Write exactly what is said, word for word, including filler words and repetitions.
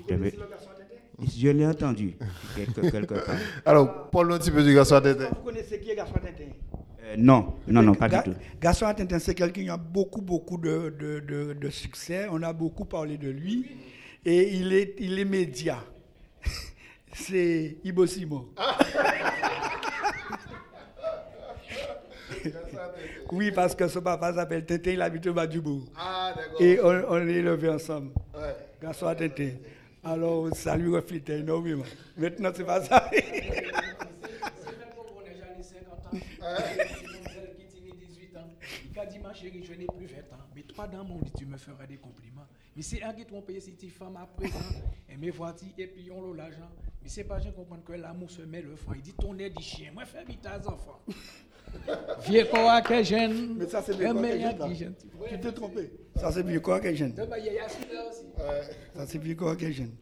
Je l'ai entendu quelque, quelque part. Alors, parle un petit peu du garçon à Tintin. Vous connaissez qui est Garçon à Tintin? Euh, non, non, non, pas Ga- du tout. Garçon à Tintin, c'est quelqu'un qui a beaucoup, beaucoup de, de, de, de succès. On a beaucoup parlé de lui. Et il est, il est média. C'est Ibo Simo. Oui, parce que son papa s'appelle Tintin, il habite au bas du bourg. Ah, d'accord. Et on, on est élevés ensemble. Ouais. Garçon à Tintin. Alors, ça lui reflétait énormément. Maintenant, c'est pas ça. Il a dit, ma chérie, je n'ai plus vingt ans. Mais toi, dans mon lit, tu me feras des compliments. Mais c'est un qui trompé si tu femme à présent. Et mes voitures, et puis on l'a l'argent. Mais c'est pas, je comprends que l'amour se met le franc. Il dit, ton air dit chien. Moi, fais vite tes enfants. Vieux quoi que jeune. Mais ça, c'est bien quoi que jeune. Tu t'es trompé. Ça, c'est bien quoi que jeune. Ça, c'est bien quoi que jeune.